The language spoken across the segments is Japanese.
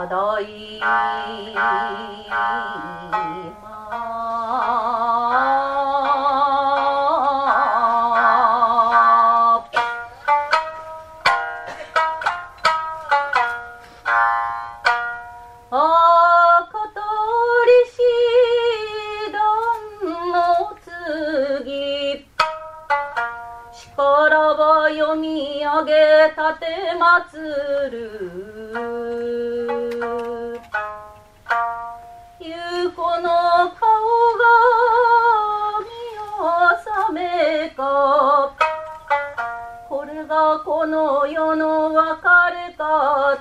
だいま読み上げ立てまつるゆこの顔が見納めかこれがこの世の別れか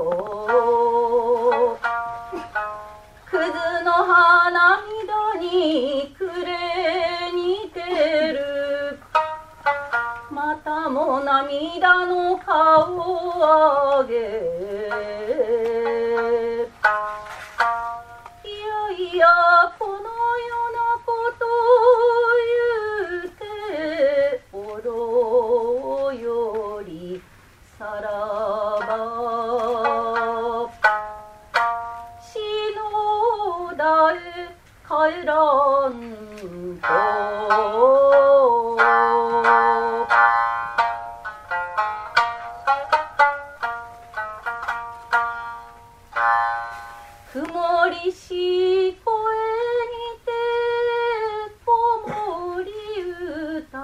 とくずの花緑に暮れにてるまたも涙の顔を上げいやいやこの世のことを言うておろよりさらば死のだへ帰らんと曇りし声にて子守歌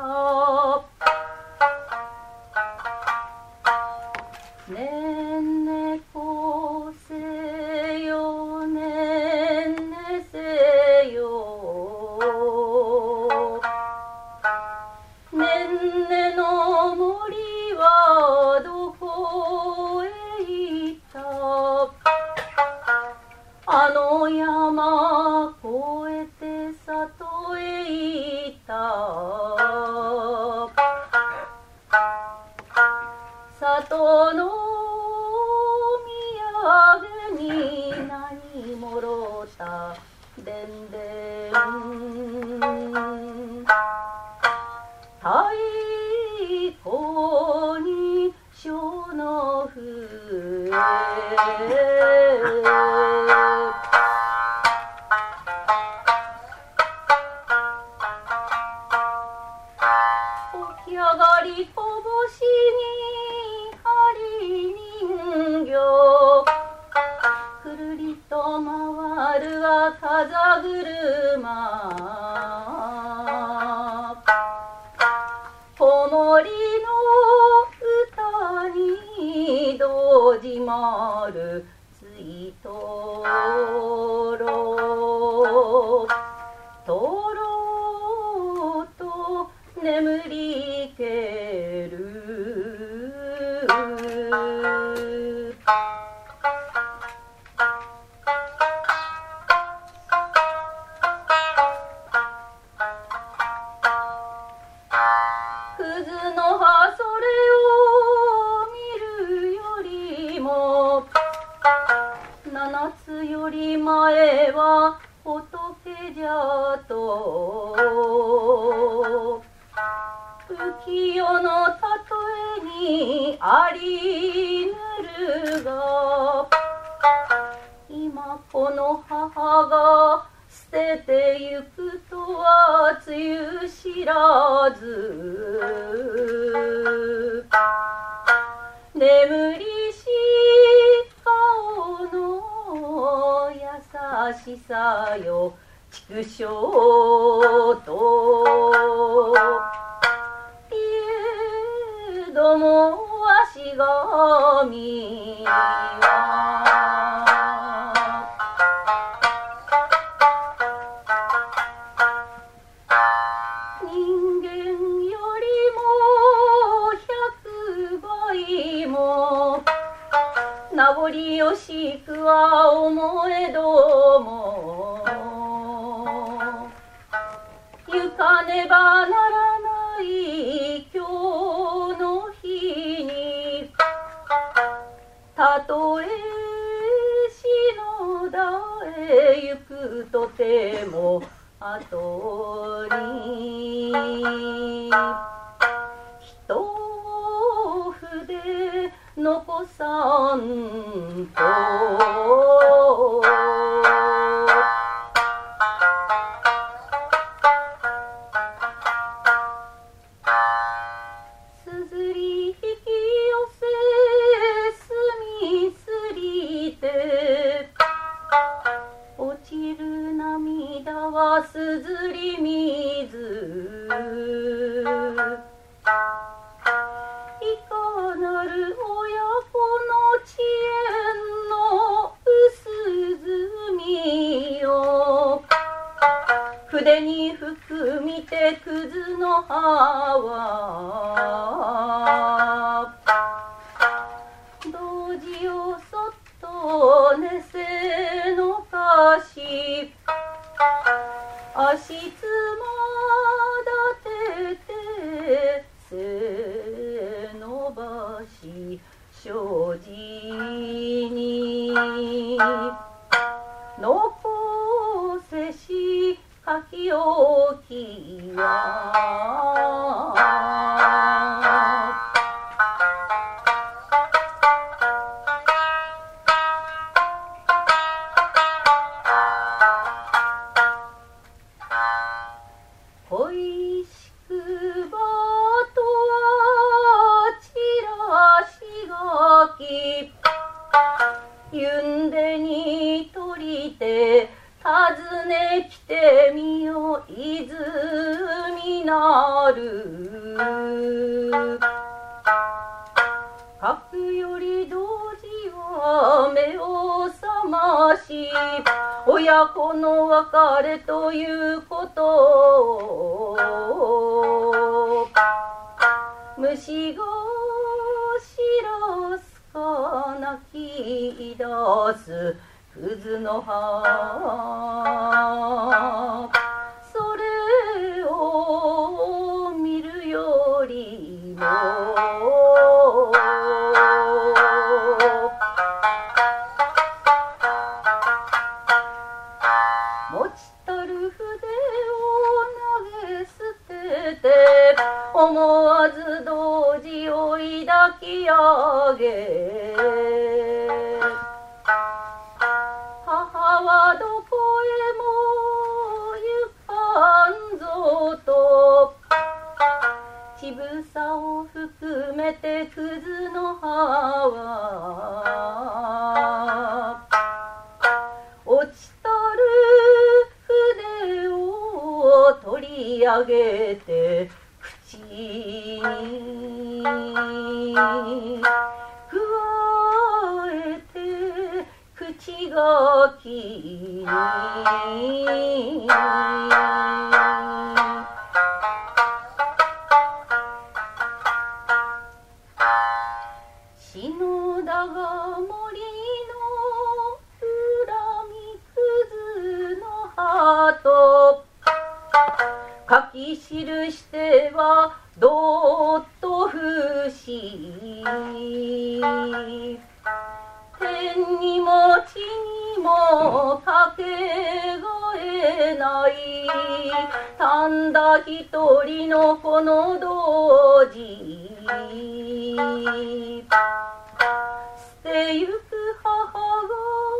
ねんねこせよねんねせよねんねの森はどこへ行ったあの山越えて里へ行った里の土産に何もろたでんでん太鼓に小の笛起き上がりこぼしに針人形くるりと回るは風車子守の歌に動じまるついとろとろと眠りけるくずの葉それを見るよりも七つより前は仏じゃと浮世の例えにありぬるが今この母が捨ててゆくとはつゆ知らず眠りし顔の優しさよ畜生といえどもわしが見は人間よりも100倍も名残惜しくは思えども行かねばならない今日の日にたとえ篠田へ行くとても後に一筆残さんとすずり引き寄せ墨すりて落ちる涙はすずり水いかなる親子の知恵の薄墨を筆に含みてくずの葉は同時をそっと寝せのかし足つま立てて背伸ばし障子に残せし書き置きは恋しくばとはチラシ書きゆんでに取りて訪ねきてみよ泉なる書くより同時は目を覚まし親子の別れということを虫が知らすか泣き出すくずの葉それを見るよりも持ちたる筆を投げ捨てて思わず同時を抱き上げ母はどこへも行かんぞとちぶさを含めてくずの葉は落ちたる筆を取り上げて口に加えて口がきに篠田が森の恨みくずの葉と書き記してはどっと不死天にも地にもかけがえないたんだ一人のこの同時捨てゆく母が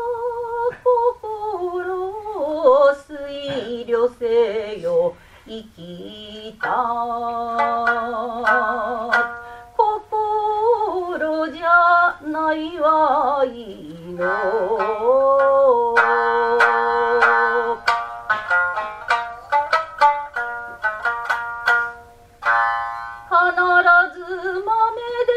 心を推慮せよ生きた心じゃないわいの必ず豆で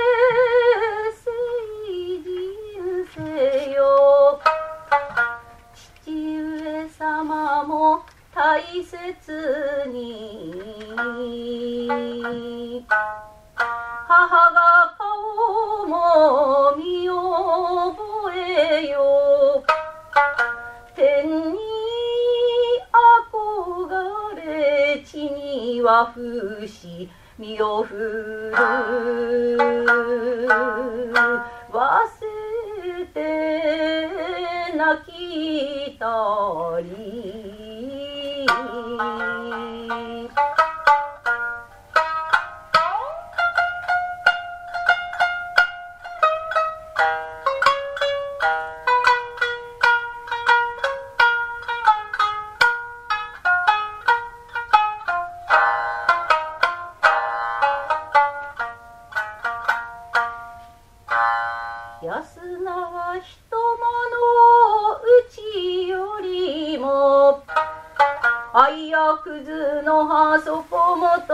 成人せよ父上様も大切に母が顔も見覚えよ天に憧れ地には不死身を振る忘れて泣きたり安永人間のうちよりもあいやくずの葉そこもと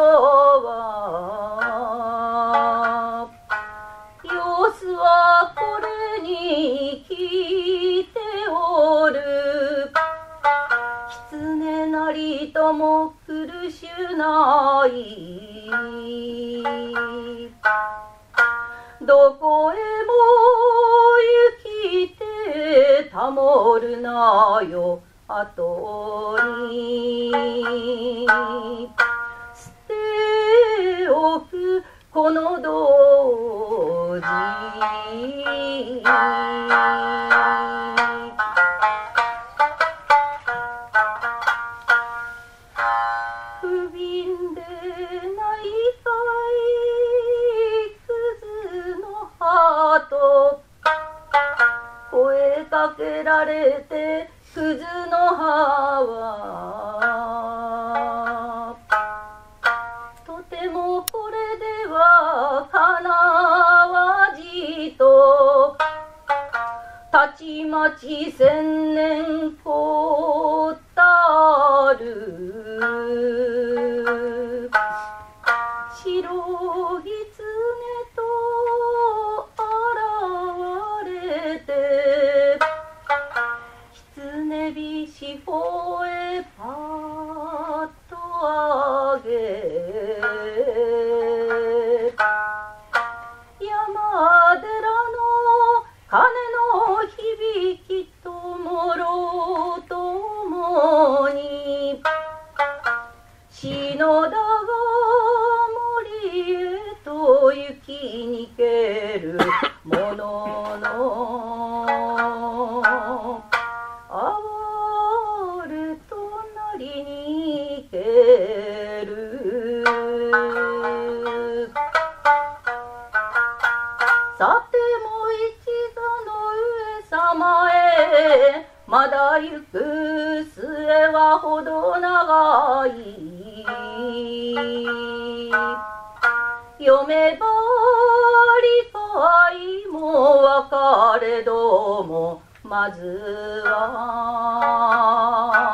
は様子はこれに聞いておる狐なりとも苦しゅないどこへも行きてたもるなよ後に捨ておくこの同時不憫でないかいくずの葉と声かけられてくずの葉はとてもこれではかなわじとたちまち千年こたる白狐と現れて狐火四方へパッと上げ山寺の鐘の響きともろともに篠田が森へと行きにけるものの哀れとなりにけるさても一座の上様へまだ行く末はほど長い読めば理解もわかれどもまずは